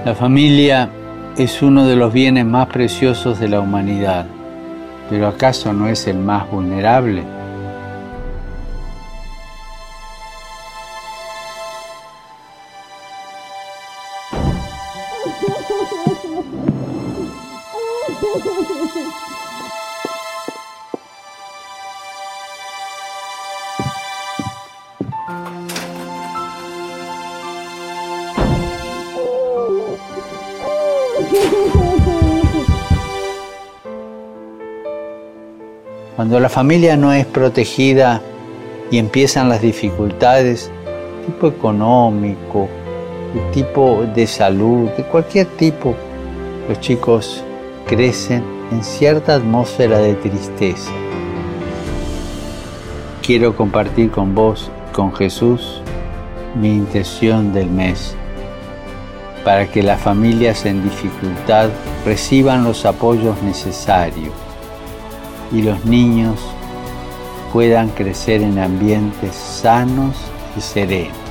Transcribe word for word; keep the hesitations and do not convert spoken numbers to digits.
La familia es uno de los bienes más preciosos de la humanidad, pero ¿acaso no es el más vulnerable? Cuando la familia no es protegida y empiezan las dificultades, tipo económico, de tipo de salud, de cualquier tipo, los chicos crecen en cierta atmósfera de tristeza. Quiero compartir con vos, con Jesús, mi intención del mes, para que las familias en dificultad reciban los apoyos necesarios y los niños puedan crecer en ambientes sanos y serenos.